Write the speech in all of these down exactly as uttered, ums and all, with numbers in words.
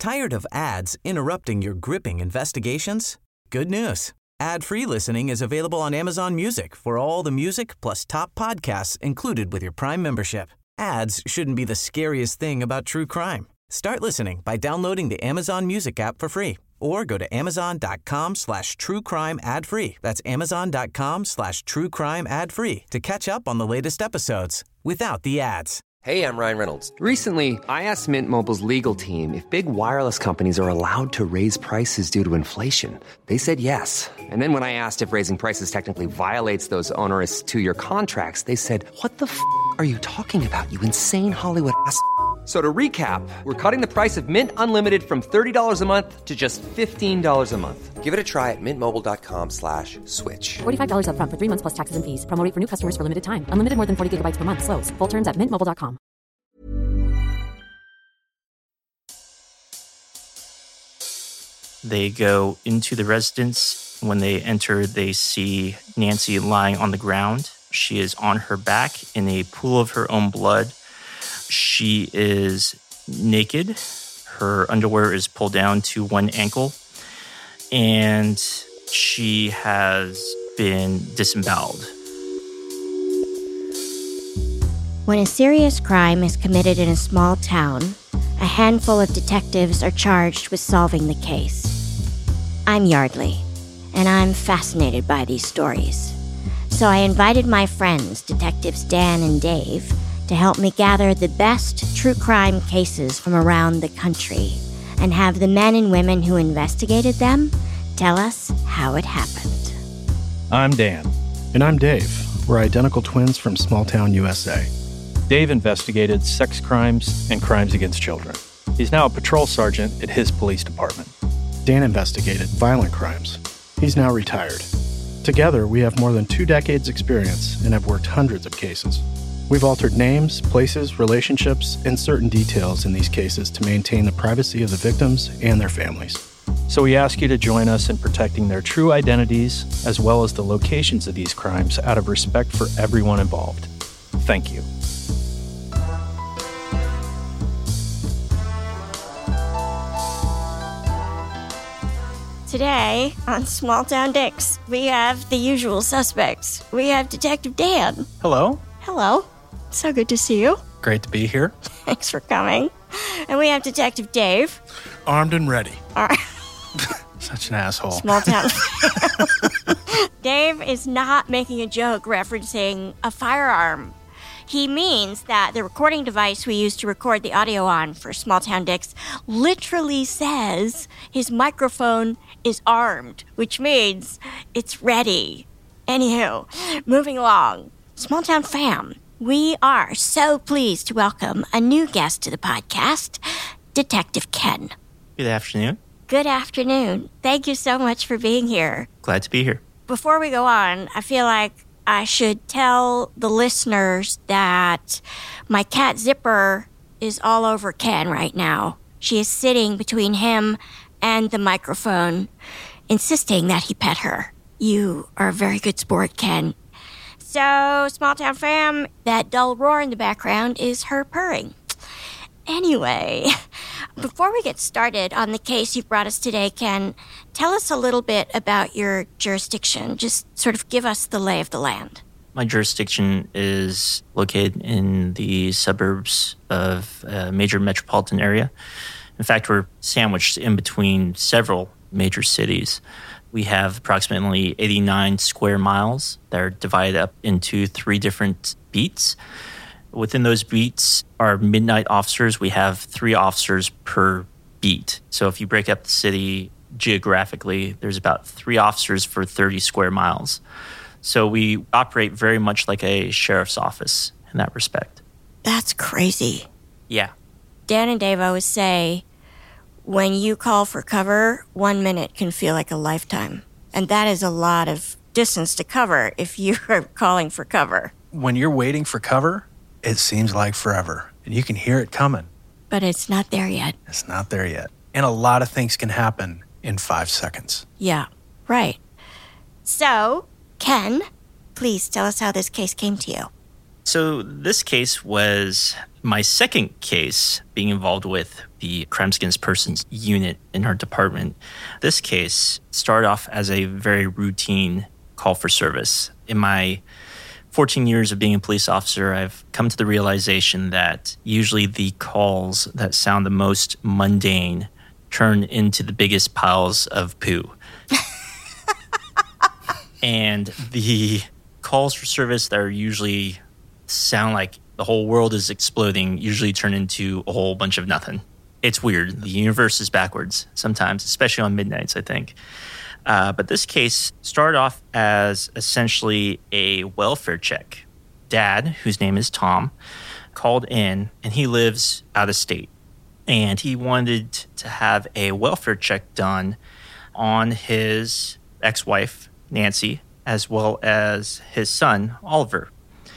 Tired of ads interrupting your gripping investigations? Good news. Ad-free listening is available on Amazon Music for all the music plus top podcasts included with your Prime membership. Ads shouldn't be the scariest thing about true crime. Start listening by downloading the Amazon Music app for free or go to amazon.com slash true crime ad free. That's amazon.com slash true crime ad free to catch up on the latest episodes without the ads. Hey, I'm Ryan Reynolds. Recently, I asked Mint Mobile's legal team if big wireless companies are allowed to raise prices due to inflation. They said yes. And then when I asked if raising prices technically violates those onerous two-year contracts, they said, what the f*** are you talking about, you insane Hollywood ass f- So to recap, we're cutting the price of Mint Unlimited from thirty dollars a month to just fifteen dollars a month. Give it a try at mintmobile.com slash switch. forty-five dollars up front for three months plus taxes and fees. Promo rate for new customers for limited time. Unlimited more than forty gigabytes per month. Slows full terms at mint mobile dot com. They go into the residence. When they enter, they see Nancy lying on the ground. She is on her back in a pool of her own blood. She is naked. Her underwear is pulled down to one ankle. And she has been disemboweled. When a serious crime is committed in a small town, a handful of detectives are charged with solving the case. I'm Yardley, and I'm fascinated by these stories. So I invited my friends, Detectives Dan and Dave, to help me gather the best true crime cases from around the country and have the men and women who investigated them tell us how it happened. I'm Dan. And I'm Dave. We're identical twins from small town U S A. Dave investigated sex crimes and crimes against children. He's now a patrol sergeant at his police department. Dan investigated violent crimes. He's now retired. Together, we have more than two decades experience and have worked hundreds of cases. We've altered names, places, relationships, and certain details in these cases to maintain the privacy of the victims and their families. So we ask you to join us in protecting their true identities as well as the locations of these crimes out of respect for everyone involved. Thank you. Today, on Small Town Dicks, we have the usual suspects. We have Detective Dan. Hello. Hello. So good to see you. Great to be here. Thanks for coming. And we have Detective Dave. Armed and ready. All right. Such an asshole. Small town. Dave is not making a joke referencing a firearm. He means that the recording device we use to record the audio on for Small Town Dicks literally says his microphone is armed, which means it's ready. Anywho, moving along. Small Town fam, we are so pleased to welcome a new guest to the podcast, Detective Ken. Good afternoon. Good afternoon. Thank you so much for being here. Glad to be here. Before we go on, I feel like I should tell the listeners that my cat Zipper is all over Ken right now. She is sitting between him and the microphone, insisting that he pet her. You are a very good sport, Ken. So, small town fam, that dull roar in the background is her purring. Anyway, before we get started on the case you brought us today, Ken, tell us a little bit about your jurisdiction. Just sort of give us the lay of the land. My jurisdiction is located in the suburbs of a major metropolitan area. In fact, we're sandwiched in between several major cities. We have approximately eighty-nine square miles that are divided up into three different beats. Within those beats, our midnight officers, we have three officers per beat. So if you break up the city geographically, there's about three officers for thirty square miles. So we operate very much like a sheriff's office in that respect. That's crazy. Yeah. Dan and Dave always say, when you call for cover, one minute can feel like a lifetime. And that is a lot of distance to cover if you're calling for cover. When you're waiting for cover, it seems like forever, and you can hear it coming. But it's not there yet. It's not there yet. And a lot of things can happen in five seconds. Yeah, right. So, Ken, please tell us how this case came to you. So this case was my second case being involved with the Crimes Against Persons unit in our department. This case started off as a very routine call for service. In my fourteen years of being a police officer, I've come to the realization that usually the calls that sound the most mundane turn into the biggest piles of poo. And the calls for service that are usually sound like the whole world is exploding usually turn into a whole bunch of nothing. It's weird. The universe is backwards sometimes, especially on midnights, I think. Uh, but this case started off as essentially a welfare check. Dad, whose name is Tom, called in, and he lives out of state. And he wanted to have a welfare check done on his ex-wife, Nancy, as well as his son, Oliver.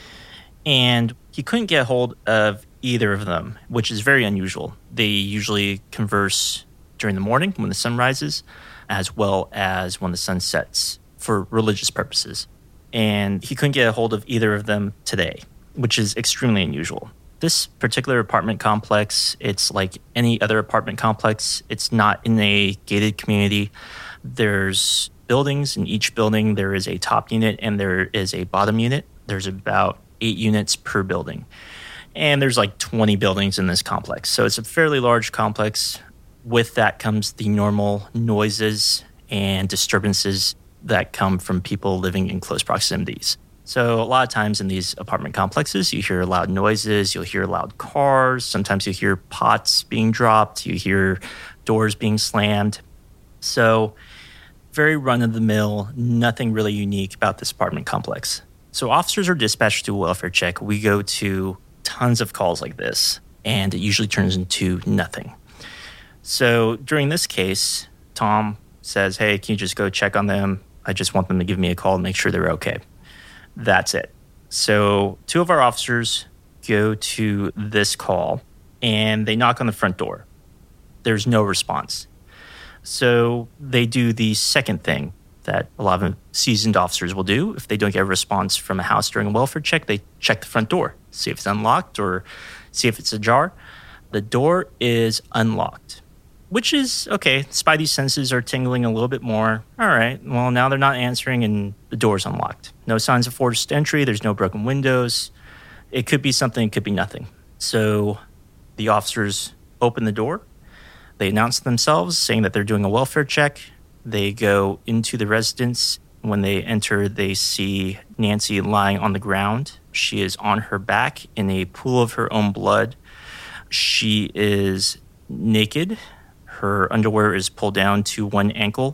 And he couldn't get a hold of either of them, which is very unusual. They usually converse during the morning when the sun rises, as well as when the sun sets for religious purposes. And he couldn't get a hold of either of them today, which is extremely unusual. This particular apartment complex, it's like any other apartment complex. It's not in a gated community. There's buildings. In each building, there is a top unit and there is a bottom unit. There's about eight units per building. And there's like twenty buildings in this complex. So it's a fairly large complex. With that comes the normal noises and disturbances that come from people living in close proximities. So a lot of times in these apartment complexes, you hear loud noises, you'll hear loud cars, sometimes you hear pots being dropped, you hear doors being slammed. So very run-of-the-mill, nothing really unique about this apartment complex. So officers are dispatched to a welfare check. We go to tons of calls like this, and it usually turns into nothing. So during this case, Tom says, hey, can you just go check on them? I just want them to give me a call and make sure they're okay. That's it. So two of our officers go to this call, and they knock on the front door. There's no response. So they do the second thing that a lot of seasoned officers will do. If they don't get a response from a house during a welfare check, they check the front door, see if it's unlocked or see if it's ajar. The door is unlocked, which is okay. Spidey senses are tingling a little bit more. All right, well, now they're not answering and the door's unlocked. No signs of forced entry. There's no broken windows. It could be something, it could be nothing. So the officers open the door. They announce themselves, saying that they're doing a welfare check. They go into the residence. When they enter, they see Nancy lying on the ground. She is on her back in a pool of her own blood. She is naked. Her underwear is pulled down to one ankle.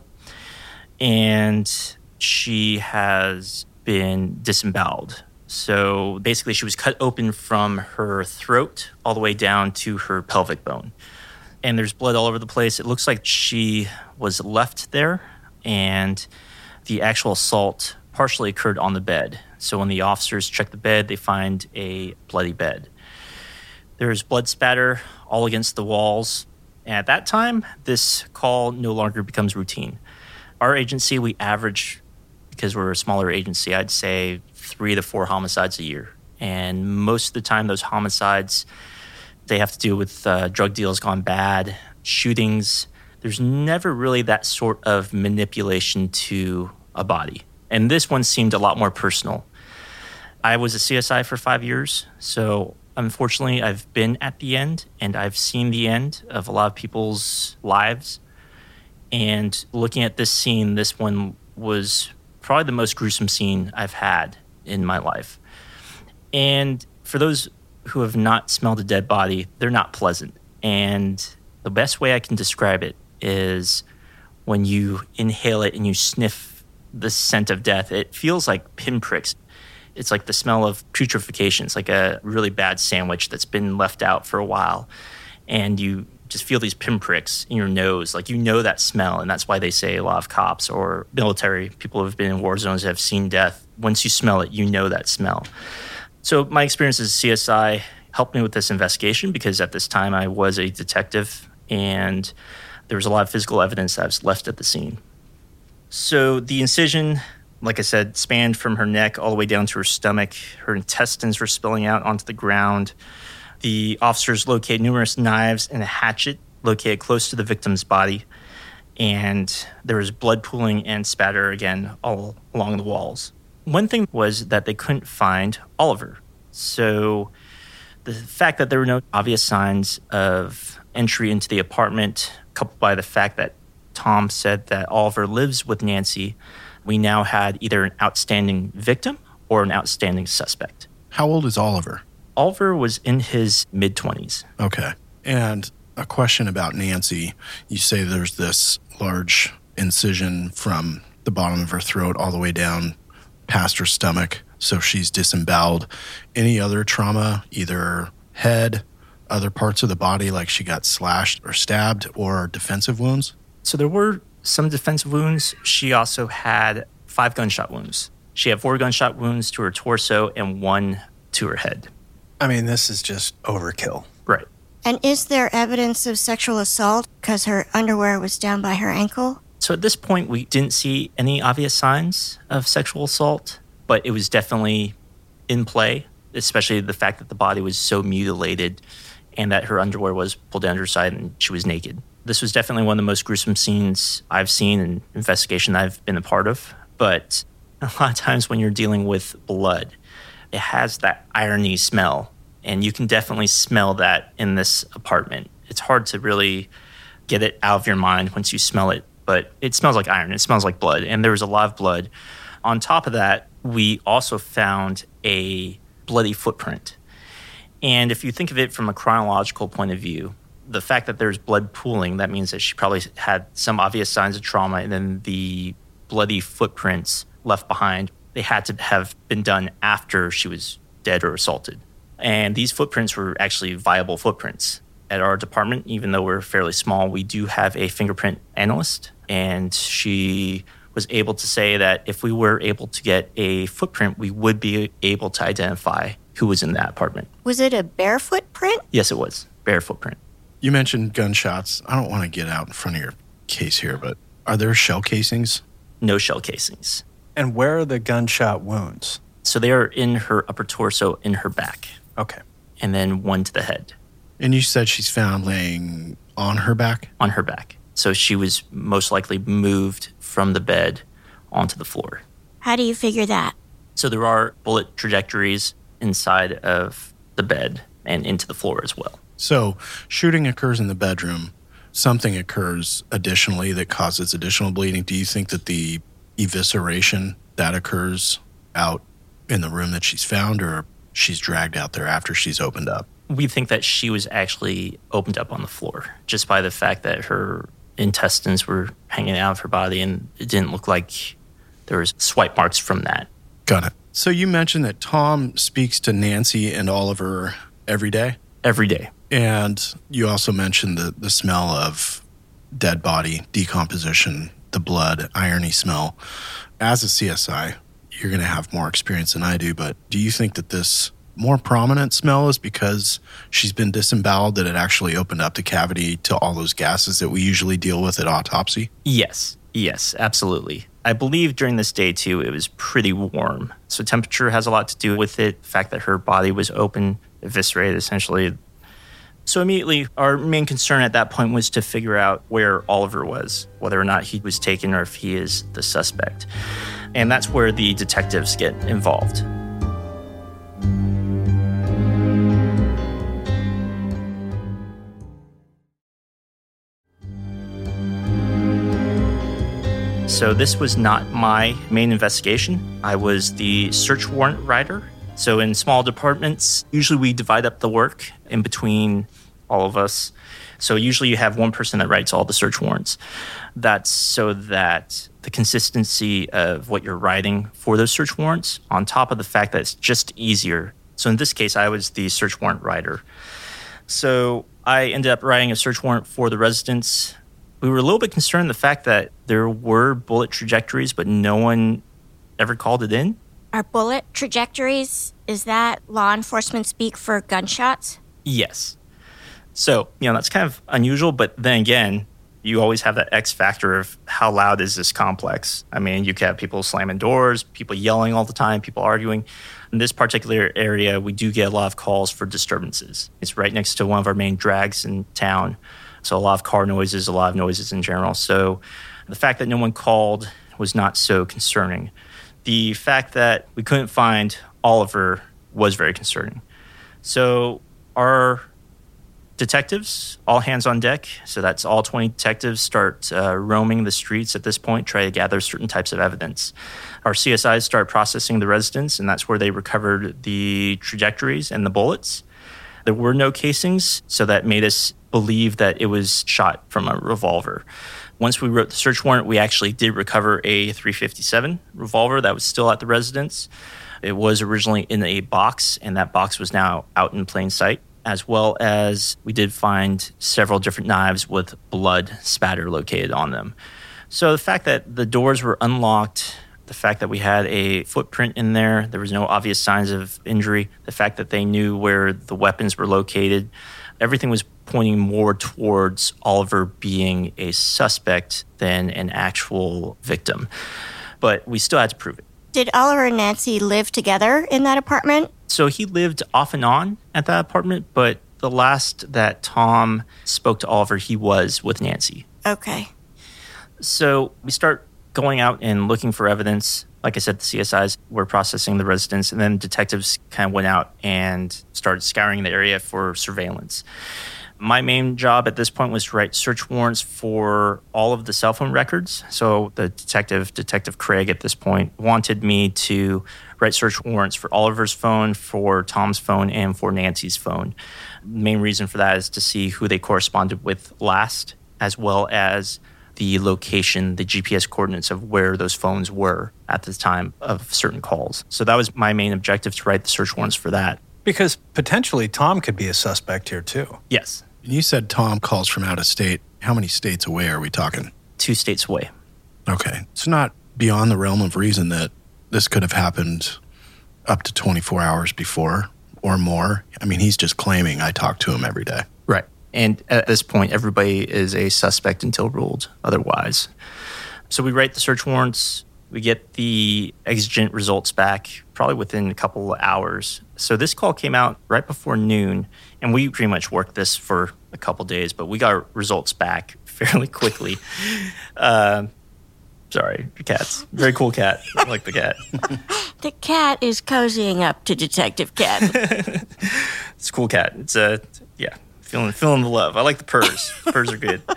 And she has been disemboweled. So basically, she was cut open from her throat all the way down to her pelvic bone. And there's blood all over the place. It looks like she was left there, and the actual assault partially occurred on the bed. So when the officers check the bed, they find a bloody bed. There's blood spatter all against the walls. And at that time, this call no longer becomes routine. Our agency, we average, because we're a smaller agency, I'd say three to four homicides a year. And most of the time, those homicides, they have to do with uh, drug deals gone bad, shootings. There's never really that sort of manipulation to a body. And this one seemed a lot more personal. I was a C S I for five years, so unfortunately, I've been at the end, and I've seen the end of a lot of people's lives. And looking at this scene, this one was probably the most gruesome scene I've had in my life. And for those who have not smelled a dead body, they're not pleasant. And the best way I can describe it is when you inhale it and you sniff the scent of death, it feels like pinpricks. It's like the smell of putrefaction. It's like a really bad sandwich that's been left out for a while. And you just feel these pinpricks in your nose. Like, you know that smell. And that's why they say a lot of cops or military people who have been in war zones have seen death. Once you smell it, you know that smell. So my experience as a C S I helped me with this investigation because at this time I was a detective and there was a lot of physical evidence that was left at the scene. So the incision like I said, spanned from her neck all the way down to her stomach. Her intestines were spilling out onto the ground. The officers located numerous knives and a hatchet located close to the victim's body. And there was blood pooling and spatter again all along the walls. One thing was that they couldn't find Oliver. So the fact that there were no obvious signs of entry into the apartment, coupled by the fact that Tom said that Oliver lives with Nancy, we now had either an outstanding victim or an outstanding suspect. How old is Oliver? Oliver was in his mid-twenties. Okay. And a question about Nancy. You say there's this large incision from the bottom of her throat all the way down past her stomach, so she's disemboweled. Any other trauma, either head, other parts of the body, like she got slashed or stabbed, or defensive wounds? So there were some defensive wounds. She also had five gunshot wounds. She had four gunshot wounds to her torso and one to her head. I mean, this is just overkill. Right. And is there evidence of sexual assault because her underwear was down by her ankle? So at this point, we didn't see any obvious signs of sexual assault, but it was definitely in play, especially the fact that the body was so mutilated and that her underwear was pulled down to her side and she was naked. This was definitely one of the most gruesome scenes I've seen in investigation I've been a part of. But a lot of times when you're dealing with blood, it has that irony smell, and you can definitely smell that in this apartment. It's hard to really get it out of your mind once you smell it, but it smells like iron. It smells like blood, and there was a lot of blood. On top of that, we also found a bloody footprint. And if you think of it from a chronological point of view, the fact that there's blood pooling, that means that she probably had some obvious signs of trauma, and then the bloody footprints left behind, they had to have been done after she was dead or assaulted. And these footprints were actually viable footprints. At our department, even though we're fairly small, we do have a fingerprint analyst, and she was able to say that if we were able to get a footprint, we would be able to identify who was in that apartment. Was it a barefoot print? Yes, it was. Bare footprint. You mentioned gunshots. I don't want to get out in front of your case here, but are there shell casings? No shell casings. And where are the gunshot wounds? So they are in her upper torso, in her back. Okay. And then one to the head. And you said she's found laying on her back? On her back. So she was most likely moved from the bed onto the floor. How do you figure that? So there are bullet trajectories inside of the bed and into the floor as well. So shooting occurs in the bedroom. Something occurs additionally that causes additional bleeding. Do you think that the evisceration, that occurs out in the room that she's found, or she's dragged out there after she's opened up? We think that she was actually opened up on the floor just by the fact that her intestines were hanging out of her body, and it didn't look like there was swipe marks from that. Got it. So you mentioned that Tom speaks to Nancy and Oliver every day? Every day. And you also mentioned the, the smell of dead body, decomposition, the blood, irony smell. As a C S I, you're going to have more experience than I do, but do you think that this more prominent smell is because she's been disemboweled, that it actually opened up the cavity to all those gases that we usually deal with at autopsy? Yes. Yes, absolutely. I believe during this day, too, it was pretty warm. So temperature has a lot to do with it. The fact that her body was open, eviscerated, essentially. So immediately, our main concern at that point was to figure out where Oliver was, whether or not he was taken or if he is the suspect. And that's where the detectives get involved. So this was not my main investigation. I was the search warrant writer. So in small departments, usually we divide up the work in between all of us. So usually you have one person that writes all the search warrants. That's so that the consistency of what you're writing for those search warrants, on top of the fact that it's just easier. So in this case, I was the search warrant writer. So I ended up writing a search warrant for the residence. We were a little bit concerned the fact that there were bullet trajectories, but no one ever called it in. Are bullet trajectories, is that law enforcement speak for gunshots? Yes. So, you know, that's kind of unusual, but then again, you always have that X factor of how loud is this complex. I mean, you can have people slamming doors, people yelling all the time, people arguing. In this particular area, we do get a lot of calls for disturbances. It's right next to one of our main drags in town. So a lot of car noises, a lot of noises in general. So the fact that no one called was not so concerning. The fact that we couldn't find Oliver was very concerning. So our detectives, all hands on deck, so that's all twenty detectives, start uh, roaming the streets at this point, try to gather certain types of evidence. Our C S Is start processing the residence, and that's where they recovered the trajectories and the bullets. There were no casings, so that made us believe that it was shot from a revolver. Once we wrote the search warrant, we actually did recover a three fifty-seven revolver that was still at the residence. It was originally in a box, and that box was now out in plain sight, as well as we did find several different knives with blood spatter located on them. So the fact that the doors were unlocked, the fact that we had a footprint in there, there was no obvious signs of injury, the fact that they knew where the weapons were located, everything was pointing more towards Oliver being a suspect than an actual victim. But we still had to prove it. Did Oliver and Nancy live together in that apartment? So he lived off and on at that apartment, but the last that Tom spoke to Oliver, he was with Nancy. Okay. So we start going out and looking for evidence. Like I said, the C S Is were processing the residence, and then detectives kind of went out and started scouring the area for surveillance. My main job at this point was to write search warrants for all of the cell phone records. So the detective, Detective Craig at this point, wanted me to write search warrants for Oliver's phone, for Tom's phone, and for Nancy's phone. The main reason for that is to see who they corresponded with last, as well as the location, the G P S coordinates of where those phones were at the time of certain calls. So that was my main objective, to write the search warrants for that. Because potentially Tom could be a suspect here too. Yes. You said Tom calls from out of state. How many states away are we talking? Two states away. Okay. It's not beyond the realm of reason that this could have happened up to twenty-four hours before or more. I mean, he's just claiming I talk to him every day. Right. And at this point, everybody is a suspect until ruled otherwise. So we write the search warrants. We get the exigent results back probably within a couple of hours. So this call came out right before noon, and we pretty much worked this for a couple of days, but we got results back fairly quickly. uh, sorry, the cat's very cool cat. I like the cat. The cat is cozying up to Detective Cat. It's a cool cat. It's a, yeah, feeling, feeling the love. I like the purrs. Purrs are good.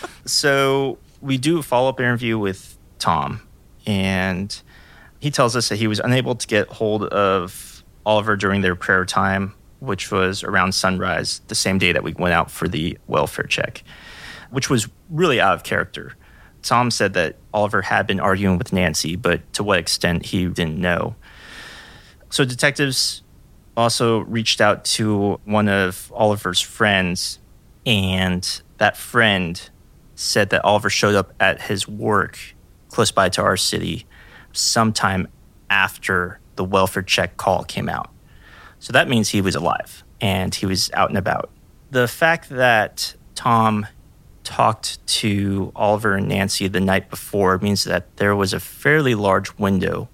So we do a follow-up interview with Tom, and he tells us that he was unable to get hold of Oliver during their prayer time, which was around sunrise, the same day that we went out for the welfare check, which was really out of character. Tom said that Oliver had been arguing with Nancy, but to what extent he didn't know. So detectives also reached out to one of Oliver's friends, and that friend said that Oliver showed up at his work close by to our city sometime after the welfare check call came out. So that means he was alive and he was out and about. The fact that Tom talked to Oliver and Nancy the night before means that there was a fairly large window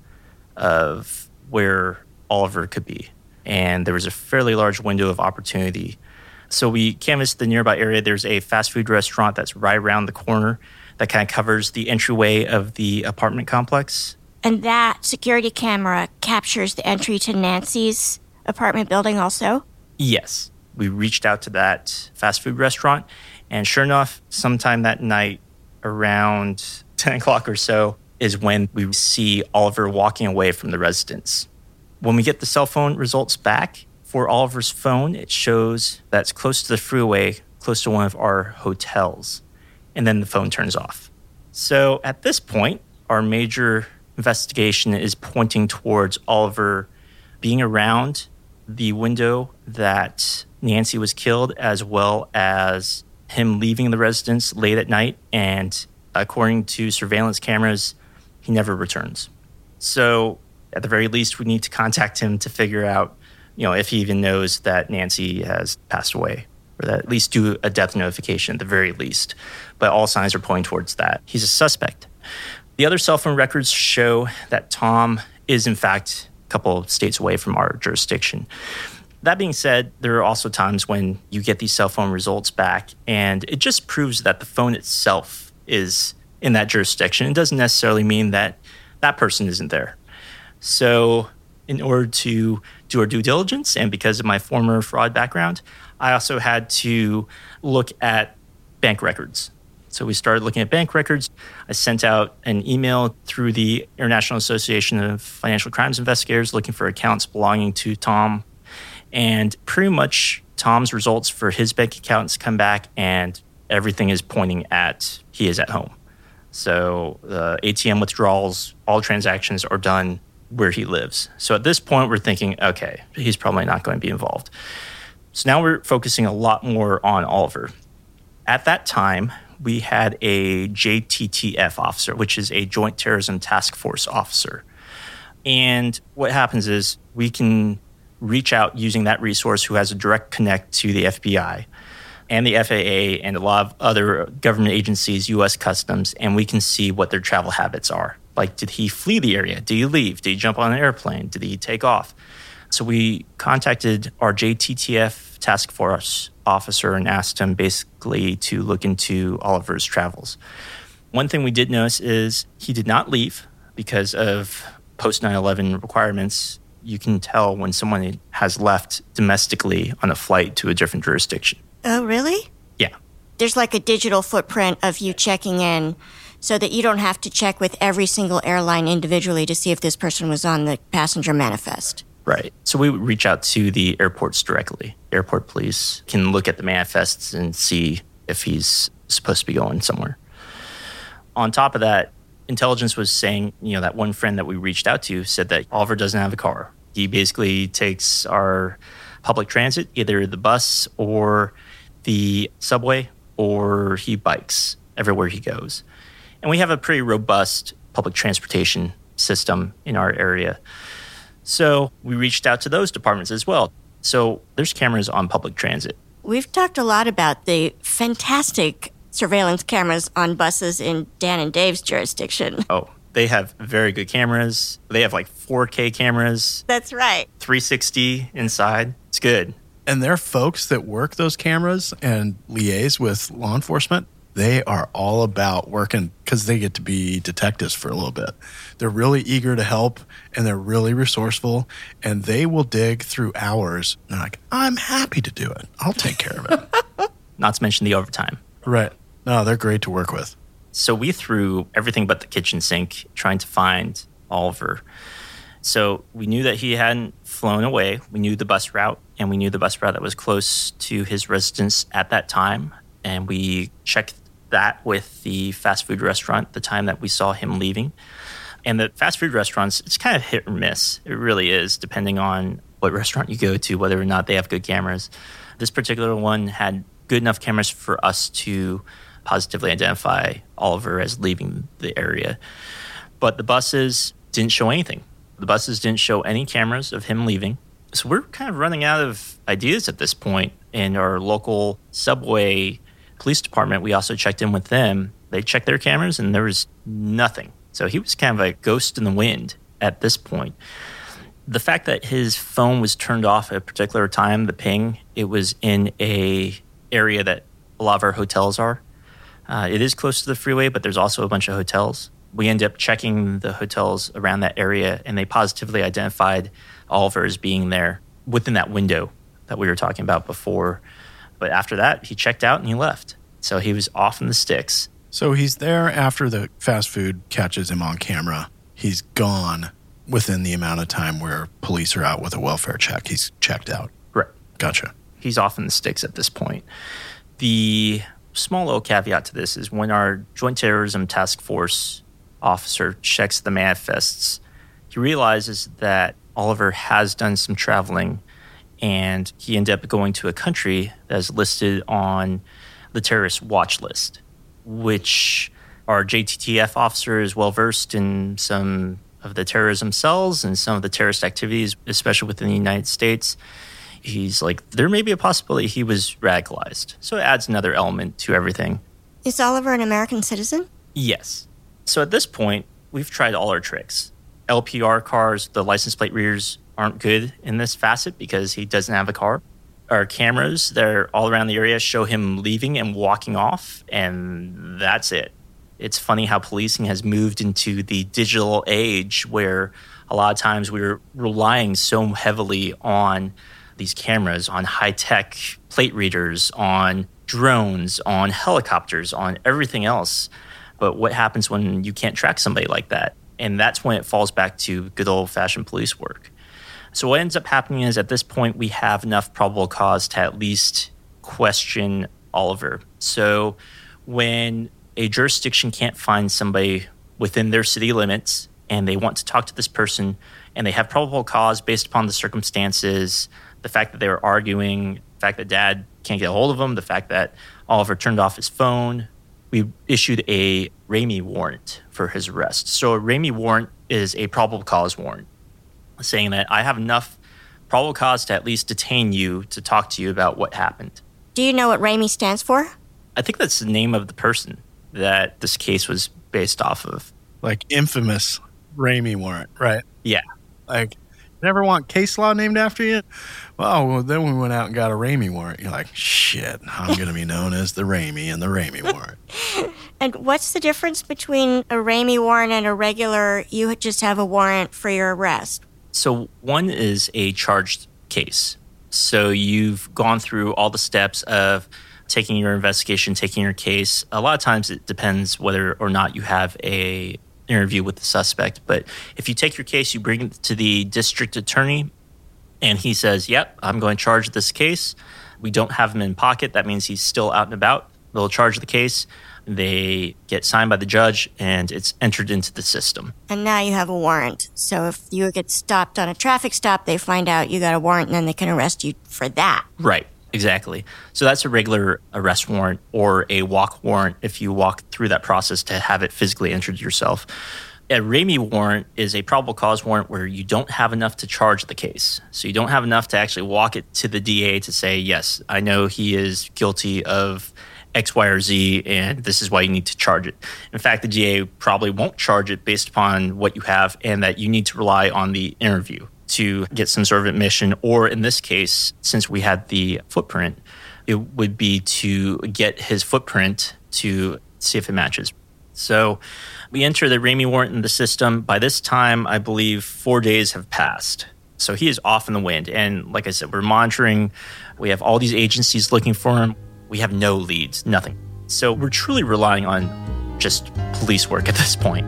of where Oliver could be. And there was a fairly large window of opportunity. So we canvassed the nearby area. There's a fast food restaurant that's right around the corner that kind of covers the entryway of the apartment complex. And that security camera captures the entry to Nancy's apartment building also? Yes. We reached out to that fast food restaurant, and sure enough, sometime that night around ten o'clock or so is when we see Oliver walking away from the residence. When we get the cell phone results back for Oliver's phone, it shows that's close to the freeway, close to one of our hotels. And then the phone turns off. So at this point, our major investigation is pointing towards Oliver being around the window that Nancy was killed, as well as him leaving the residence late at night. And according to surveillance cameras, he never returns. So at the very least, we need to contact him to figure out, you know, if he even knows that Nancy has passed away. or that at least do a death notification at the very least. But all signs are pointing towards that. He's a suspect. The other cell phone records show that Tom is, in fact, a couple of states away from our jurisdiction. That being said, there are also times when you get these cell phone results back, and it just proves that the phone itself is in that jurisdiction. It doesn't necessarily mean that that person isn't there. So in order to do our due diligence, and because of my former fraud background, I also had to look at bank records. So we started looking at bank records. I sent out an email through the International Association of Financial Crimes Investigators looking for accounts belonging to Tom. And pretty much Tom's results for his bank accounts come back, and everything is pointing at he is at home. So the A T M withdrawals, all transactions are done where he lives. So at this point, we're thinking, okay, he's probably not going to be involved. So now we're focusing a lot more on Oliver. At that time, we had a J T T F officer, which is a Joint Terrorism Task Force officer. And what happens is we can reach out using that resource who has a direct connect to the F B I and the F A A and a lot of other government agencies, U S Customs, and we can see what their travel habits are. Like, did he flee the area? Did he leave? Did he jump on an airplane? Did he take off? So we contacted our J T T F task force officer and asked him basically to look into Oliver's travels. One thing we did notice is he did not leave because of post nine eleven requirements. You can tell when someone has left domestically on a flight to a different jurisdiction. Oh, really? Yeah. There's like a digital footprint of you checking in so that you don't have to check with every single airline individually to see if this person was on the passenger manifest. Right. So we would reach out to the airports directly. Airport police can look at the manifests and see if he's supposed to be going somewhere. On top of that, intelligence was saying, you know, that one friend that we reached out to said that Oliver doesn't have a car. He basically takes our public transit, either the bus or the subway, or he bikes everywhere he goes. And we have a pretty robust public transportation system in our area. So we reached out to those departments as well. So there's cameras on public transit. We've talked a lot about the fantastic surveillance cameras on buses in Dan and Dave's jurisdiction. Oh, they have very good cameras. They have like four K cameras. That's right. three sixty inside. It's good. And they're folks that work those cameras and liaise with law enforcement. They are all about working because they get to be detectives for a little bit. They're really eager to help, and they're really resourceful, and they will dig through hours. They're like, I'm happy to do it. I'll take care of it. Not to mention the overtime. Right. No, they're great to work with. So we threw everything but the kitchen sink trying to find Oliver. So we knew that he hadn't flown away. We knew the bus route, and we knew the bus route that was close to his residence at that time. And we checked that with the fast food restaurant the time that we saw him leaving. And the fast food restaurants, it's kind of hit or miss. It really is, depending on what restaurant you go to, whether or not they have good cameras. This particular one had good enough cameras for us to positively identify Oliver as leaving the area. But the buses didn't show anything. The buses didn't show any cameras of him leaving. So we're kind of running out of ideas at this point. In our local subway police department, we also checked in with them. They checked their cameras, and there was nothing. So he was kind of a ghost in the wind at this point. The fact that his phone was turned off at a particular time, the ping, it was in a area that a lot of our hotels are. Uh, it is close to the freeway, but there's also a bunch of hotels. We ended up checking the hotels around that area, and they positively identified Oliver as being there within that window that we were talking about before. But after that, he checked out and he left. So he was off in the sticks. So he's there after the fast food catches him on camera. He's gone within the amount of time where police are out with a welfare check. He's checked out. Right. Gotcha. He's off in the sticks at this point. The small little caveat to this is when our Joint Terrorism Task Force officer checks the manifests, he realizes that Oliver has done some traveling, and he ended up going to a country that is listed on the terrorist watch list, which our J T T F officer is well-versed in some of the terrorism cells and some of the terrorist activities, especially within the United States. he's like, there may be a possibility he was radicalized. So it adds another element to everything. Is Oliver an American citizen? Yes. So at this point, we've tried all our tricks. L P R cars, the license plate readers, aren't good in this facet because he doesn't have a car. Our cameras, they're all around the area, show him leaving and walking off, and that's it. It's funny how policing has moved into the digital age where a lot of times we're relying so heavily on these cameras, on high-tech plate readers, on drones, on helicopters, on everything else. But what happens when you can't track somebody like that? And that's when it falls back to good old-fashioned police work. So what ends up happening is at this point, we have enough probable cause to at least question Oliver. So when a jurisdiction can't find somebody within their city limits and they want to talk to this person and they have probable cause based upon the circumstances, the fact that they were arguing, the fact that dad can't get a hold of him, the fact that Oliver turned off his phone, we issued a Ramey warrant for his arrest. So a Ramey warrant is a probable cause warrant, saying that I have enough probable cause to at least detain you to talk to you about what happened. Do you know what Ramey stands for? I think that's the name of the person that this case was based off of. Like infamous Ramey warrant, right? Yeah. Like, you never want case law named after you? Well, well, then we went out and got a Ramey warrant. You're like, shit, I'm going to be known as the Ramey and the Ramey warrant. And what's the difference between a Ramey warrant and a regular, you just have a warrant for your arrest? So one is a charged case. So you've gone through all the steps of taking your investigation, taking your case. A lot of times it depends whether or not you have a interview with the suspect. But if you take your case, you bring it to the district attorney, and he says, yep, I'm going to charge this case. We don't have him in pocket. That means he's still out and about. They'll charge the case. They get signed by the judge, and it's entered into the system. And now you have a warrant. So if you get stopped on a traffic stop, they find out you got a warrant, and then they can arrest you for that. Right, exactly. So that's a regular arrest warrant or a walk warrant if you walk through that process to have it physically entered yourself. A Ramey warrant is a probable cause warrant where you don't have enough to charge the case. So you don't have enough to actually walk it to the D A to say, yes, I know he is guilty of X, Y, or Z, and this is why you need to charge it. In fact, the D A probably won't charge it based upon what you have and that you need to rely on the interview to get some sort of admission. Or in this case, since we had the footprint, it would be to get his footprint to see if it matches. So we enter the Ramey warrant in the system. By this time, I believe four days have passed. So he is off in the wind. And like I said, we're monitoring. We have all these agencies looking for him. We have no leads, nothing. So we're truly relying on just police work at this point.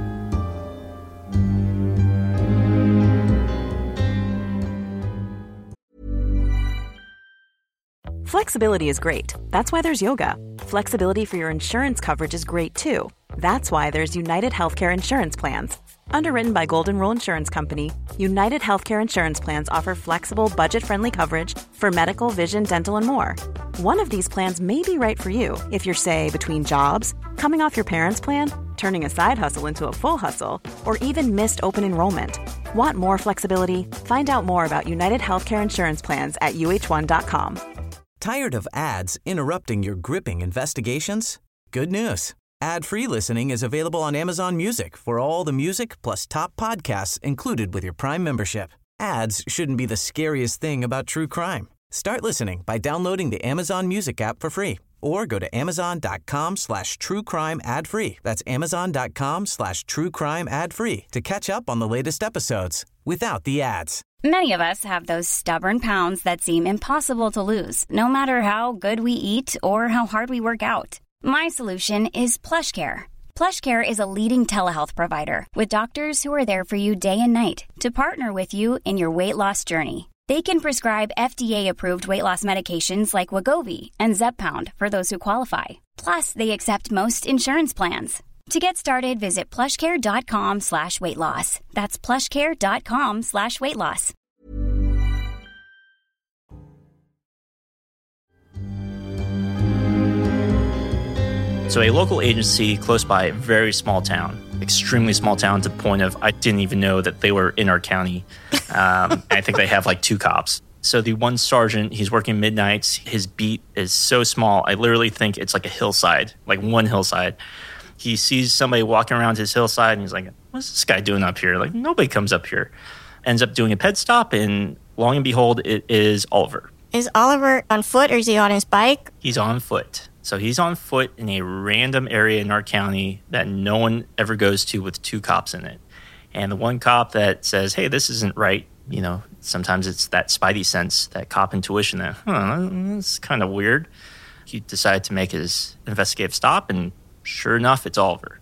Flexibility is great. That's why there's yoga. Flexibility for your insurance coverage is great too. That's why there's United Healthcare Insurance Plans. Underwritten by Golden Rule Insurance Company, United Healthcare Insurance Plans offer flexible, budget-friendly coverage for medical, vision, dental, and more. One of these plans may be right for you if you're, say, between jobs, coming off your parents' plan, turning a side hustle into a full hustle, or even missed open enrollment. Want more flexibility? Find out more about United Healthcare Insurance Plans at U H one dot com. Tired of ads interrupting your gripping investigations? Good news. Ad-free listening is available on Amazon Music for all the music plus top podcasts included with your Prime membership. Ads shouldn't be the scariest thing about true crime. Start listening by downloading the Amazon Music app for free or go to amazon.com slash true crime ad free. That's amazon.com slash true crime ad free to catch up on the latest episodes without the ads. Many of us have those stubborn pounds that seem impossible to lose, no matter how good we eat or how hard we work out. My solution is PlushCare. PlushCare is a leading telehealth provider with doctors who are there for you day and night to partner with you in your weight loss journey. They can prescribe F D A-approved weight loss medications like Wegovy and Zepbound for those who qualify. Plus, they accept most insurance plans. To get started, visit plushcare.com slash weight loss. That's plushcare.com slash weight loss. So a local agency close by a very small town, extremely small town to the point of I didn't even know that they were in our county. Um, I think they have like two cops. So the one sergeant, he's working midnights. His beat is so small. I literally think it's like a hillside, like one hillside. He sees somebody walking around his hillside, and he's like, what's this guy doing up here? Like, nobody comes up here. Ends up doing a ped stop, and long and behold, it is Oliver. Is Oliver on foot or is he on his bike? He's on foot. So he's on foot in a random area in our county that no one ever goes to with two cops in it. And the one cop that says, hey, this isn't right, you know, sometimes it's that spidey sense, that cop intuition that, huh, that's kind of weird. He decided to make his investigative stop, and sure enough, it's Oliver.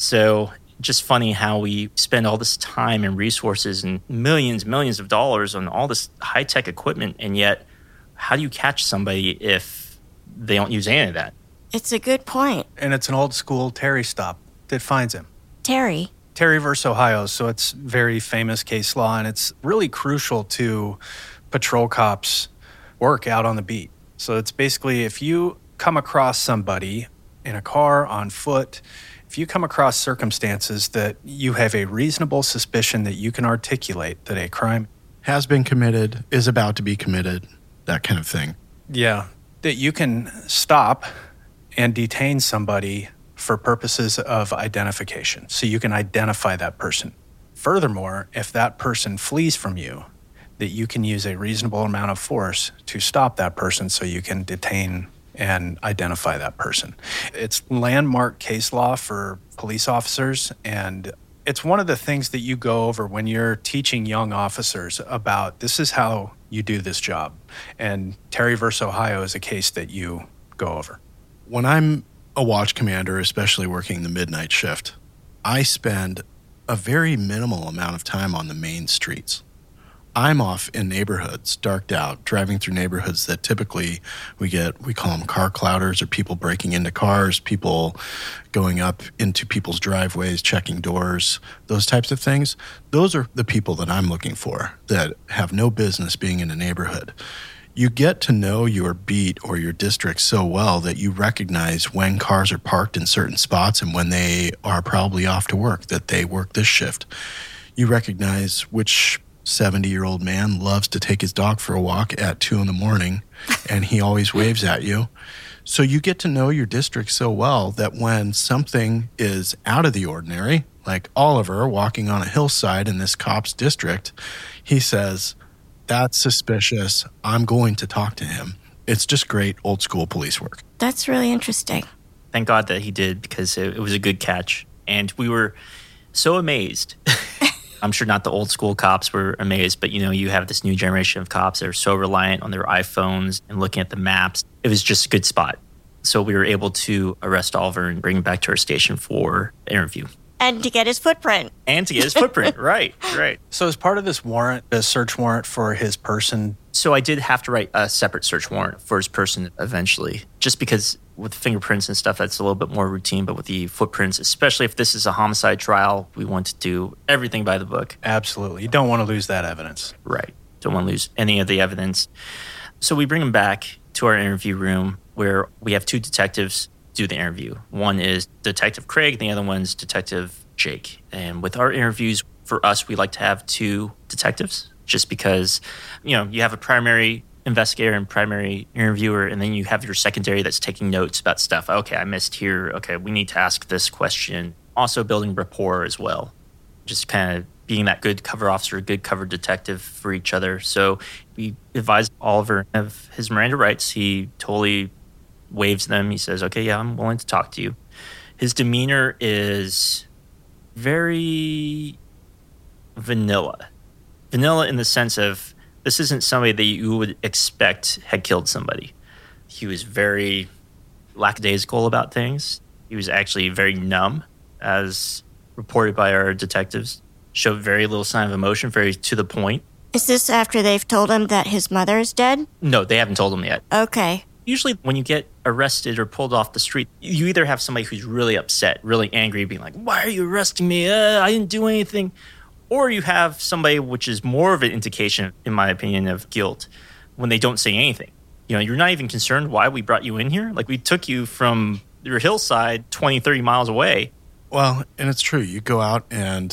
So just funny how we spend all this time and resources and millions, millions of dollars on all this high-tech equipment, and yet how do you catch somebody if they don't use any of that? It's a good point. And it's an old school Terry stop that finds him. Terry? Terry versus Ohio. So it's very famous case law, and it's really crucial to patrol cops' work out on the beat. So it's basically if you come across somebody in a car, on foot, if you come across circumstances that you have a reasonable suspicion that you can articulate that a crime has been committed, is about to be committed, that kind of thing. Yeah, that you can stop and detain somebody for purposes of identification. So you can identify that person. Furthermore, if that person flees from you, that you can use a reasonable amount of force to stop that person so you can detain and identify that person. It's landmark case law for police officers, and it's one of the things that you go over when you're teaching young officers about this is how you do this job. And Terry versus Ohio is a case that you go over. When I'm a watch commander, especially working the midnight shift, I spend a very minimal amount of time on the main streets. I'm off in neighborhoods, darked out, driving through neighborhoods that typically we get, we call them car clouders, or people breaking into cars, people going up into people's driveways, checking doors, those types of things. Those are the people that I'm looking for that have no business being in a neighborhood. You get to know your beat or your district so well that you recognize when cars are parked in certain spots and when they are probably off to work, that they work this shift. You recognize which seventy-year-old man loves to take his dog for a walk at two in the morning, and he always waves at you. So you get to know your district so well that when something is out of the ordinary, like Oliver walking on a hillside in this cop's district, he says, that's suspicious. I'm going to talk to him. It's just great old school police work. That's really interesting. Thank God that he did, because it, it was a good catch. And we were so amazed. I'm sure not the old school cops were amazed, but, you know, you have this new generation of cops that are so reliant on their iPhones and looking at the maps. It was just a good spot. So we were able to arrest Oliver and bring him back to our station for an interview. And to get his footprint. And to get his footprint, right, right. So as part of this warrant, a search warrant for his person? So I did have to write a separate search warrant for his person eventually, just because with fingerprints and stuff, that's a little bit more routine. But with the footprints, especially if this is a homicide trial, we want to do everything by the book. Absolutely. You don't want to lose that evidence. Right. Don't want to lose any of the evidence. So we bring him back to our interview room where we have two detectives do the interview. One is Detective Craig, and the other one's Detective Jake. And with our interviews, for us, we like to have two detectives just because, you know, you have a primary investigator and primary interviewer, and then you have your secondary that's taking notes about stuff. Okay, I missed here. Okay, we need to ask this question. Also building rapport as well. Just kind of being that good cover officer, good cover detective for each other. So we advised Oliver of his Miranda rights. He totally waives them. He says, okay, yeah, I'm willing to talk to you. His demeanor is very vanilla. Vanilla in the sense of this isn't somebody that you would expect had killed somebody. He was very lackadaisical about things. He was actually very numb, as reported by our detectives. Showed very little sign of emotion, very to the point. Is this after they've told him that his mother is dead? No, they haven't told him yet. Okay. Usually when you get arrested or pulled off the street, you either have somebody who's really upset, really angry, being like, why are you arresting me? Uh, I didn't do anything. Or you have somebody, which is more of an indication, in my opinion, of guilt, when they don't say anything. You know, you're not even concerned why we brought you in here. Like, we took you from your hillside twenty, thirty miles away. Well, and it's true. You go out and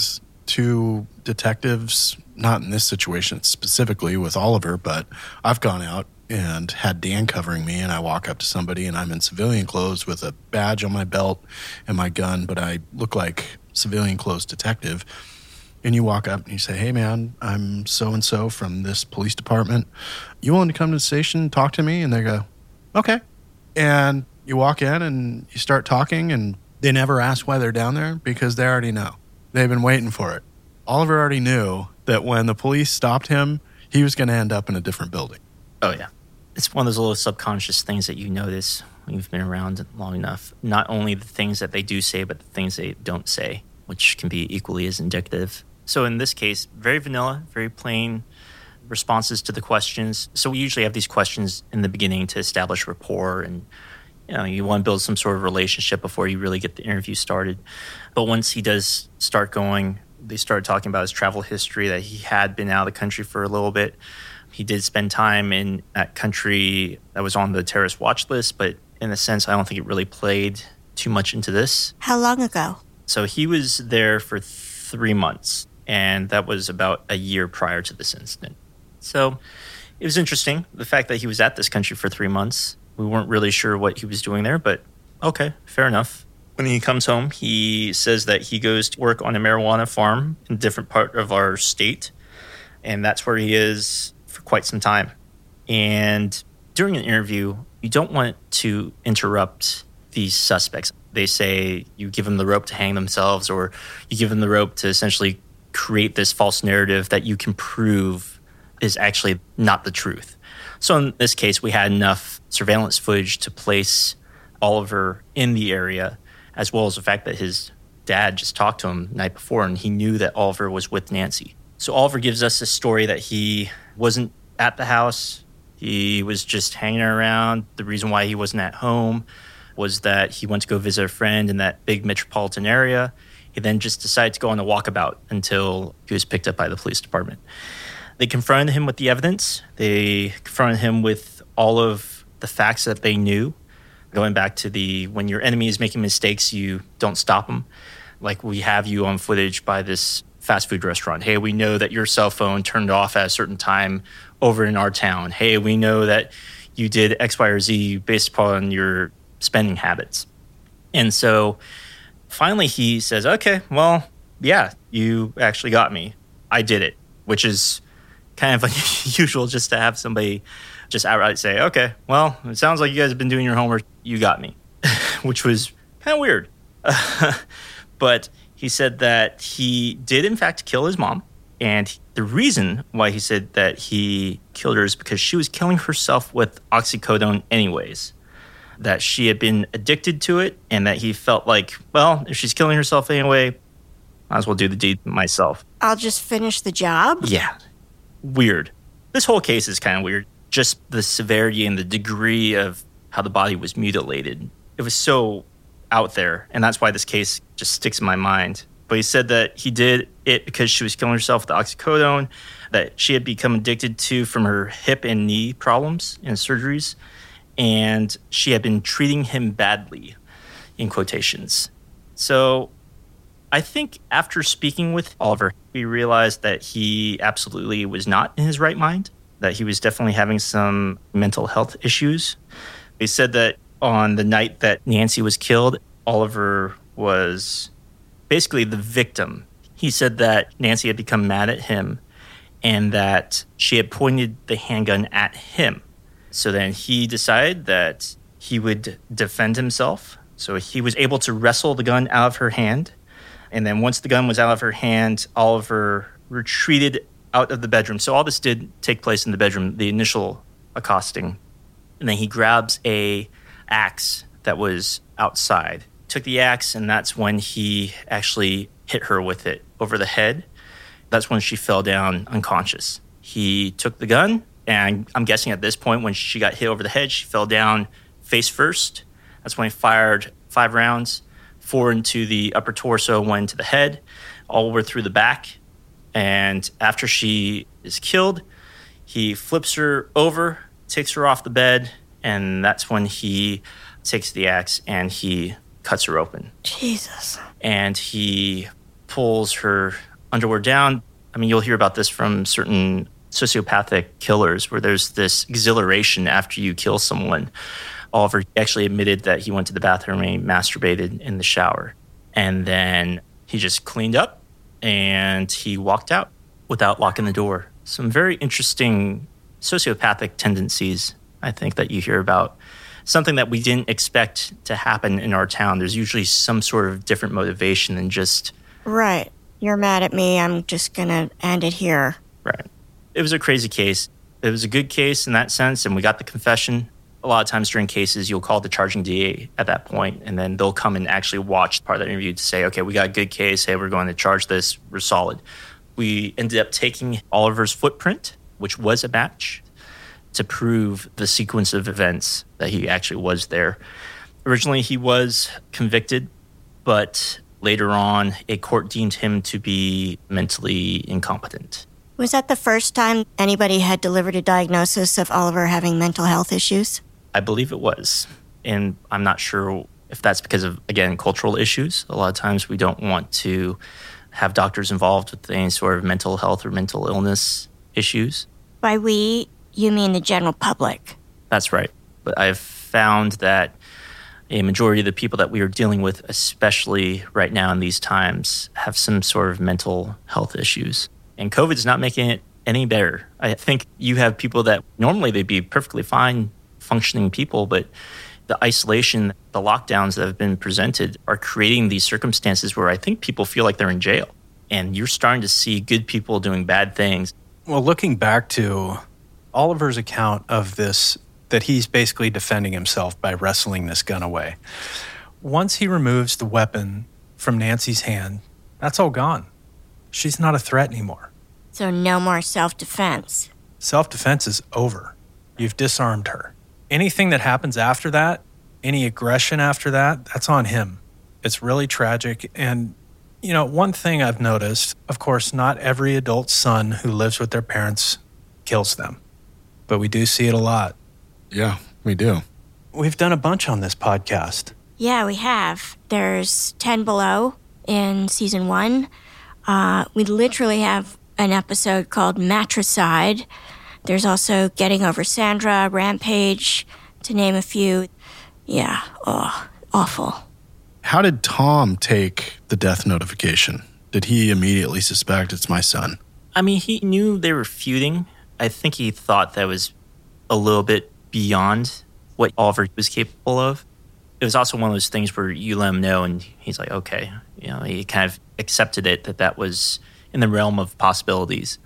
two detectives, not in this situation specifically with Oliver, but I've gone out and had Dan covering me, and I walk up to somebody and I'm in civilian clothes with a badge on my belt and my gun, but I look like civilian clothes detective. And you walk up and you say, hey man, I'm so-and-so from this police department. You willing to come to the station and talk to me? And they go, okay. And you walk in and you start talking, and they never ask why they're down there because they already know. They've been waiting for it. Oliver already knew that when the police stopped him, he was going to end up in a different building. Oh, yeah. It's one of those little subconscious things that you notice when you've been around long enough. Not only the things that they do say, but the things they don't say, which can be equally as indicative. So in this case, very vanilla, very plain responses to the questions. So we usually have these questions in the beginning to establish rapport, and you know, you want to build some sort of relationship before you really get the interview started. But once he does start going, they started talking about his travel history, that he had been out of the country for a little bit. He did spend time in that country that was on the terrorist watch list, but in a sense, I don't think it really played too much into this. How long ago? So he was there for three months, and that was about a year prior to this incident. So it was interesting, the fact that he was at this country for three months. We weren't really sure what he was doing there, but okay, fair enough. When he comes home, he says that he goes to work on a marijuana farm in a different part of our state, and that's where he is for quite some time. And during an interview, you don't want to interrupt these suspects. They say you give them the rope to hang themselves, or you give them the rope to essentially create this false narrative that you can prove is actually not the truth. So in this case, we had enough surveillance footage to place Oliver in the area, as well as the fact that his dad just talked to him the night before, and he knew that Oliver was with Nancy. So Oliver gives us a story that he wasn't at the house. He was just hanging around. The reason why he wasn't at home was that he went to go visit a friend in that big metropolitan area. He then just decided to go on a walkabout until he was picked up by the police department. They confronted him with the evidence. They confronted him with all of the facts that they knew. Going back to the, when your enemy is making mistakes, you don't stop them. Like we have you on footage by this fast food restaurant. Hey, we know that your cell phone turned off at a certain time over in our town. Hey, we know that you did X, Y, or Z based upon your spending habits. And so finally he says, okay, well, yeah, you actually got me. I did it, which is kind of unusual just to have somebody just outright say, okay, well, it sounds like you guys have been doing your homework. You got me, which was kind of weird. But he said that he did, in fact, kill his mom. And the reason why he said that he killed her is because she was killing herself with oxycodone anyways, that she had been addicted to it, and that he felt like, well, if she's killing herself anyway, might as well do the deed myself. I'll just finish the job? Yeah. Weird. This whole case is kind of weird. Just the severity and the degree of how the body was mutilated. It was so out there, and that's why this case just sticks in my mind. But he said that he did it because she was killing herself with oxycodone, that she had become addicted to from her hip and knee problems and surgeries, and she had been treating him badly, in quotations. So I think after speaking with Oliver, we realized that he absolutely was not in his right mind, that he was definitely having some mental health issues. He said that on the night that Nancy was killed, Oliver was basically the victim. He said that Nancy had become mad at him and that she had pointed the handgun at him. So then he decided that he would defend himself. So he was able to wrestle the gun out of her hand. And then once the gun was out of her hand, Oliver retreated out of the bedroom. So all this did take place in the bedroom, the initial accosting. And then he grabs a axe that was outside, took the axe, and that's when he actually hit her with it over the head. That's when she fell down unconscious. He took the gun, and I'm guessing at this point when she got hit over the head, she fell down face first. That's when he fired five rounds, four into the upper torso, one into the head, all over through the back. And after she is killed, he flips her over, takes her off the bed, and that's when he takes the axe and he cuts her open. Jesus. And he pulls her Underwear Down, I mean, you'll hear about this from certain sociopathic killers where there's this exhilaration after you kill someone. Oliver actually admitted that he went to the bathroom and he masturbated in the shower. And then he just cleaned up and he walked out without locking the door. Some very interesting sociopathic tendencies, I think, that you hear about. Something that we didn't expect to happen in our town. There's usually some sort of different motivation than just... Right. You're mad at me. I'm just going to end it here. Right. It was a crazy case. It was a good case in that sense, and we got the confession. A lot of times during cases, you'll call the charging D A at that point, and then they'll come and actually watch part of the interview to say, okay, we got a good case. Hey, we're going to charge this. We're solid. We ended up taking Oliver's footprint, which was a match, to prove the sequence of events that he actually was there. Originally, he was convicted, but later on, a court deemed him to be mentally incompetent. Was that the first time anybody had delivered a diagnosis of Oliver having mental health issues? I believe it was. And I'm not sure if that's because of, again, cultural issues. A lot of times we don't want to have doctors involved with any sort of mental health or mental illness issues. By we, you mean the general public? That's right. But I've found that a majority of the people that we are dealing with, especially right now in these times, have some sort of mental health issues. And COVID's not making it any better. I think you have people that normally they'd be perfectly fine functioning people, but the isolation, the lockdowns that have been presented are creating these circumstances where I think people feel like they're in jail. And you're starting to see good people doing bad things. Well, looking back to Oliver's account of this, that he's basically defending himself by wrestling this gun away. Once he removes the weapon from Nancy's hand, that's all gone. She's not a threat anymore. So no more self-defense. Self-defense is over. You've disarmed her. Anything that happens after that, any aggression after that, that's on him. It's really tragic. And, you know, one thing I've noticed, of course, not every adult son who lives with their parents kills them. But we do see it a lot. Yeah, we do. We've done a bunch on this podcast. Yeah, we have. There's ten Below in season one. Uh, we literally have an episode called Matricide. There's also Getting Over Sandra, Rampage, to name a few. Yeah, oh, awful. How did Tom take the death notification? Did he immediately suspect it's my son? I mean, he knew they were feuding. I think he thought that was a little bit beyond what Oliver was capable of. It was also one of those things where you let him know and he's like, okay. You know, he kind of accepted it, that that was in the realm of possibilities.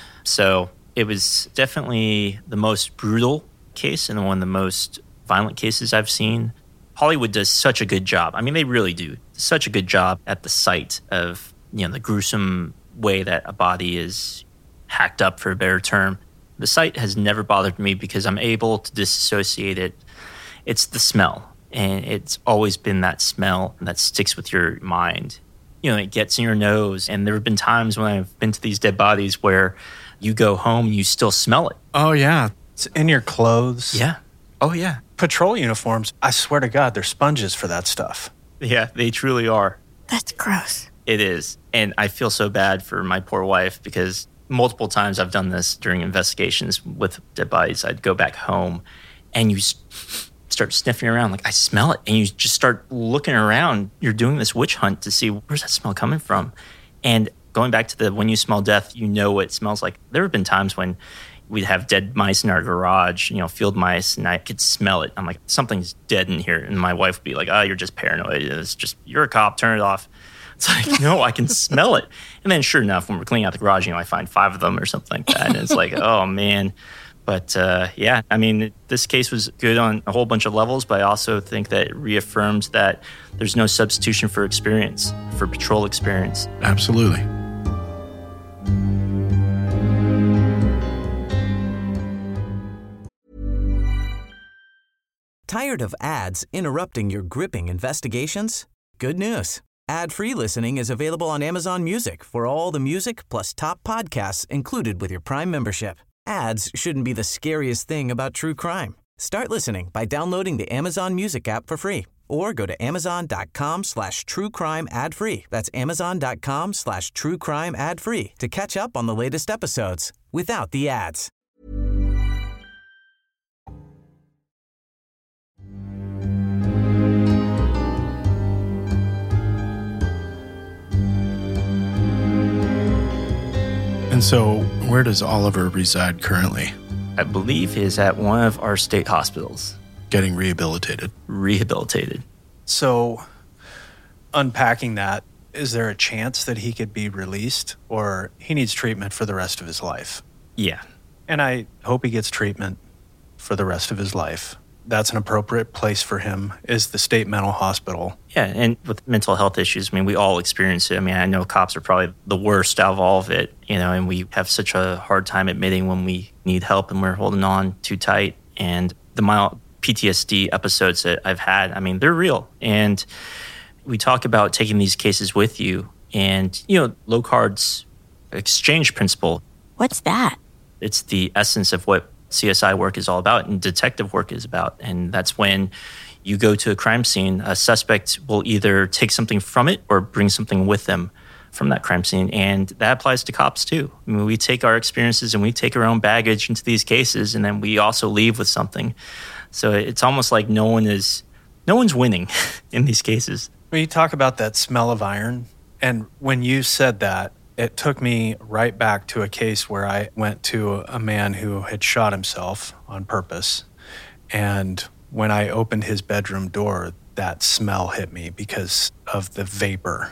So it was definitely the most brutal case and one of the most violent cases I've seen. Hollywood does such a good job. I mean, they really do. Such a good job at the site of, you know, the gruesome way that a body is hacked up, for a better term. The sight has never bothered me because I'm able to disassociate it. It's the smell. And it's always been that smell that sticks with your mind. You know, it gets in your nose. And there have been times when I've been to these dead bodies where you go home and you still smell it. Oh, yeah. It's in your clothes. Yeah. Oh, yeah. Patrol uniforms, I swear to God, they're sponges for that stuff. Yeah, they truly are. That's gross. It is. And I feel so bad for my poor wife because multiple times I've done this during investigations with dead bodies. I'd go back home and you start sniffing around like, I smell it. And you just start looking around. You're doing this witch hunt to see where's that smell coming from. And going back to the when you smell death, you know what it smells like. There have been times when we'd have dead mice in our garage, you know, field mice, and I could smell it. I'm like, something's dead in here. And my wife would be like, oh, you're just paranoid. It's just, you're a cop, turn it off. It's like, no, I can smell it. And then sure enough, when we're cleaning out the garage, you know, I find five of them or something like that. And it's like, oh, man. But uh, yeah, I mean, this case was good on a whole bunch of levels, but I also think that it reaffirmed that there's no substitution for experience, for patrol experience. Absolutely. Tired of ads interrupting your gripping investigations? Good news. Ad-free listening is available on Amazon Music for all the music plus top podcasts included with your Prime membership. Ads shouldn't be the scariest thing about true crime. Start listening by downloading the Amazon Music app for free or go to amazon.com slash true crime ad free. That's amazon.com slash true crime ad free to catch up on the latest episodes without the ads. And so, where does Oliver reside currently? I believe he is at one of our state hospitals. Getting rehabilitated. Rehabilitated. So, unpacking that, is there a chance that he could be released, or he needs treatment for the rest of his life? Yeah. And I hope he gets treatment for the rest of his life. That's an appropriate place for him, is the state mental hospital. Yeah, and with mental health issues, I mean, we all experience it. I mean, I know cops are probably the worst out of all of it, you know, and we have such a hard time admitting when we need help and we're holding on too tight. And the mild P T S D episodes that I've had, I mean, they're real. And we talk about taking these cases with you and, you know, Locard's exchange principle. What's that? It's the essence of what C S I work is all about and detective work is about. And that's when you go to a crime scene, a suspect will either take something from it or bring something with them from that crime scene. And that applies to cops too. I mean, we take our experiences and we take our own baggage into these cases, and then we also leave with something. So it's almost like no one is, no one's winning in these cases. When you talk about that smell of iron, and when you said that, it took me right back to a case where I went to a man who had shot himself on purpose. And when I opened his bedroom door, that smell hit me because of the vapor.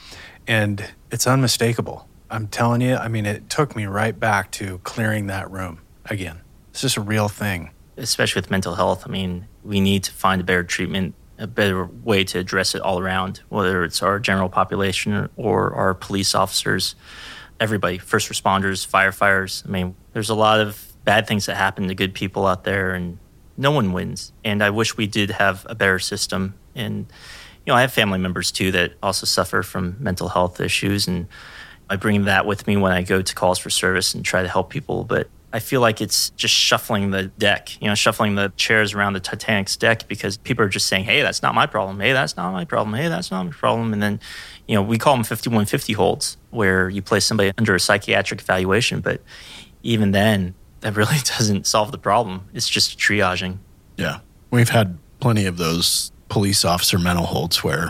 And it's unmistakable. I'm telling you, I mean, it took me right back to clearing that room again. It's just a real thing. Especially with mental health, I mean, we need to find a better treatment, a better way to address it all around, whether it's our general population or our police officers, everybody, first responders, firefighters. I mean, there's a lot of bad things that happen to good people out there, and no one wins. And I wish we did have a better system. And, you know, I have family members, too, that also suffer from mental health issues, and I bring that with me when I go to calls for service and try to help people. But I feel like it's just shuffling the deck, you know, shuffling the chairs around the Titanic's deck, because people are just saying, hey, that's not my problem. Hey, that's not my problem. Hey, that's not my problem. And then, you know, we call them fifty-one fifty holds, where you place somebody under a psychiatric evaluation. But even then, that really doesn't solve the problem. It's just triaging. Yeah. We've had plenty of those police officer mental holds where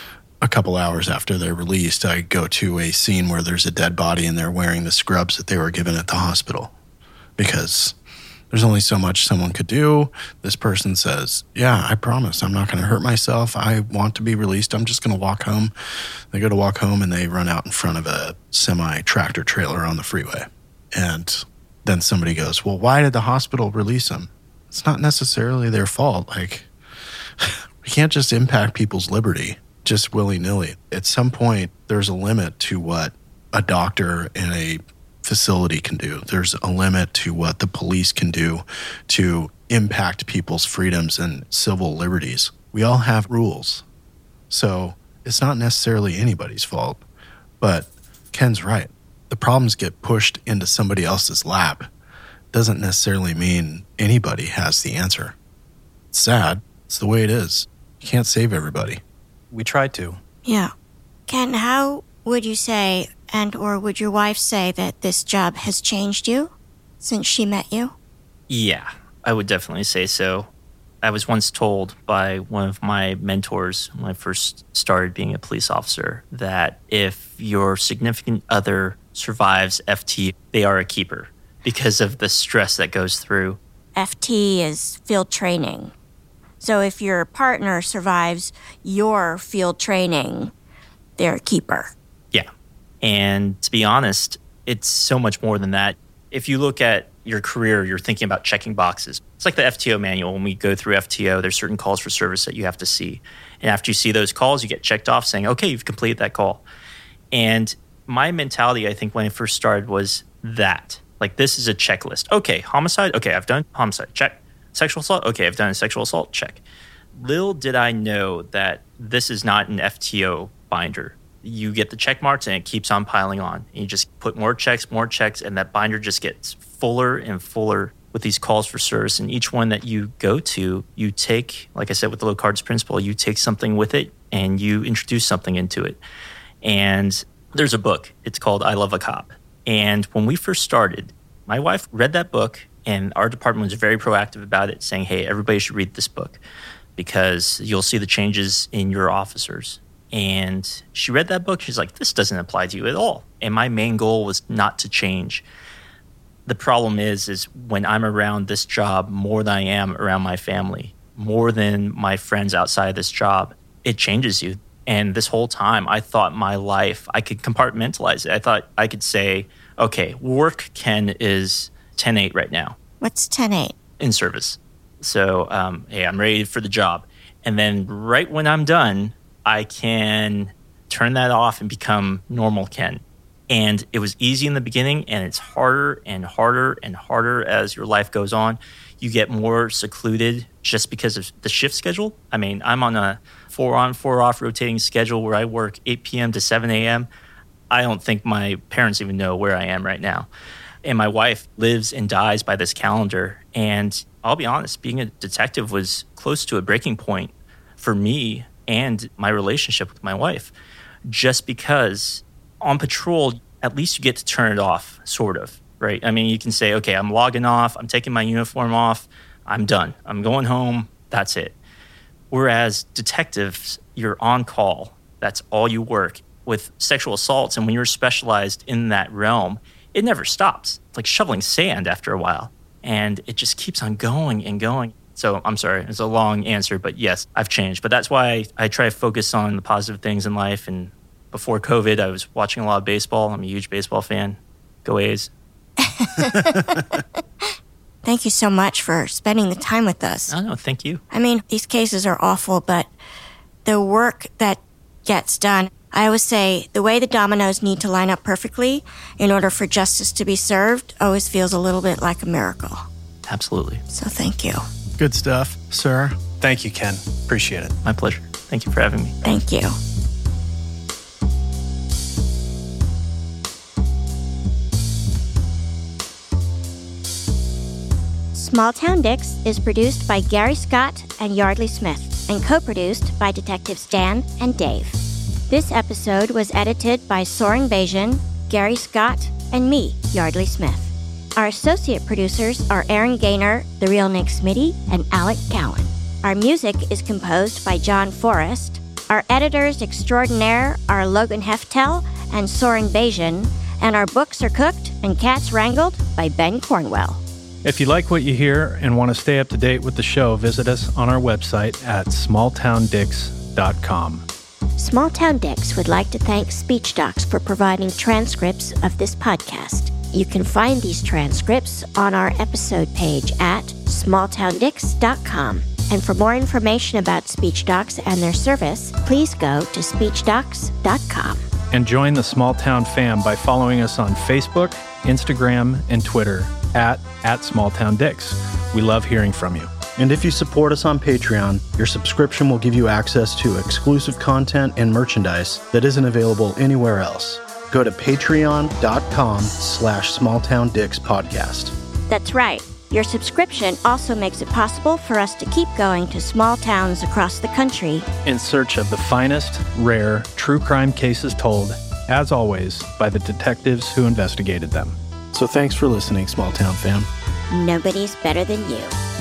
a couple hours after they're released, I go to a scene where there's a dead body and they're wearing the scrubs that they were given at the hospital. Because there's only so much someone could do. This person says, yeah, I promise I'm not going to hurt myself. I want to be released. I'm just going to walk home. They go to walk home and they run out in front of a semi-tractor trailer on the freeway. And then somebody goes, well, why did the hospital release them? It's not necessarily their fault. Like, we can't just impact people's liberty just willy-nilly. At some point, there's a limit to what a doctor in a facility can do. There's a limit to what the police can do to impact people's freedoms and civil liberties. We all have rules. So it's not necessarily anybody's fault. But Ken's right. The problems get pushed into somebody else's lap. Doesn't necessarily mean anybody has the answer. It's sad. It's the way it is. You can't save everybody. We tried to. Yeah. Ken, how would you say, and or would your wife say, that this job has changed you since she met you? Yeah, I would definitely say so. I was once told by one of my mentors when I first started being a police officer that if your significant other survives F T, they are a keeper because of the stress that goes through. F T is field training. So if your partner survives your field training, they're a keeper. Yeah. And to be honest, it's so much more than that. If you look at your career, you're thinking about checking boxes. It's like the F T O manual. When we go through F T O, there's certain calls for service that you have to see. And after you see those calls, you get checked off saying, okay, you've completed that call. And my mentality, I think, when I first started was that. Like, this is a checklist. Okay, homicide. Okay, I've done homicide. Check. Sexual assault. Okay, I've done a sexual assault. Check. Little did I know that this is not an F T O binder. You get the check marks and it keeps on piling on. And you just put more checks, more checks, and that binder just gets fuller and fuller with these calls for service. And each one that you go to, you take, like I said, with the low cards principle, you take something with it and you introduce something into it. And there's a book. It's called I Love a Cop. And when we first started, my wife read that book, and our department was very proactive about it, saying, hey, everybody should read this book because you'll see the changes in your officers. And she read that book. She's like, this doesn't apply to you at all. And my main goal was not to change. The problem is, is when I'm around this job more than I am around my family, more than my friends outside this job, it changes you. And this whole time, I thought my life, I could compartmentalize it. I thought I could say, okay, work, Ken, is ten eight right now. What's ten eight? In service. So, um, hey, I'm ready for the job. And then right when I'm done, I can turn that off and become normal Ken. And it was easy in the beginning, and it's harder and harder and harder as your life goes on. You get more secluded just because of the shift schedule. I mean, I'm on a four on, four off rotating schedule where I work eight p.m. to seven a.m. I don't think my parents even know where I am right now. And my wife lives and dies by this calendar. And I'll be honest, being a detective was close to a breaking point for me and my relationship with my wife. Just because on patrol, at least you get to turn it off, sort of, right? I mean, you can say, okay, I'm logging off, I'm taking my uniform off, I'm done. I'm going home, that's it. Whereas detectives, you're on call. That's all you work. With sexual assaults, and when you're specialized in that realm, it never stops. It's like shoveling sand after a while. And it just keeps on going and going. So I'm sorry, it's a long answer, but yes, I've changed. But that's why I, I try to focus on the positive things in life. And before COVID, I was watching a lot of baseball. I'm a huge baseball fan. Go A's. Thank you so much for spending the time with us. Oh, no, thank you. I mean, these cases are awful, but the work that gets done, I always say the way the dominoes need to line up perfectly in order for justice to be served always feels a little bit like a miracle. Absolutely. So thank you. Good stuff, sir. Thank you, Ken. Appreciate it. My pleasure. Thank you for having me. Thank you. Small Town Dicks is produced by Gary Scott and Yardley Smith and co-produced by Detectives Dan and Dave. This episode was edited by Soren Bajan, Gary Scott, and me, Yardley Smith. Our associate producers are Aaron Gaynor, The Real Nick Smitty, and Alec Cowan. Our music is composed by John Forrest. Our editors extraordinaire are Logan Heftel and Soren Bajan, and our books are cooked and cats wrangled by Ben Cornwell. If you like what you hear and want to stay up to date with the show, visit us on our website at small town dicks dot com. Small Town Dicks would like to thank SpeechDocs for providing transcripts of this podcast. You can find these transcripts on our episode page at small town dicks dot com. And for more information about SpeechDocs and their service, please go to speech docs dot com. And join the Small Town fam by following us on Facebook, Instagram, and Twitter at, at SmallTownDicks. We love hearing from you. And if you support us on Patreon, your subscription will give you access to exclusive content and merchandise that isn't available anywhere else. Go to patreon.com slash smalltowndicks podcast. That's right. Your subscription also makes it possible for us to keep going to small towns across the country in search of the finest, rare, true crime cases told, as always, by the detectives who investigated them. So thanks for listening, Small Town fam. Nobody's better than you.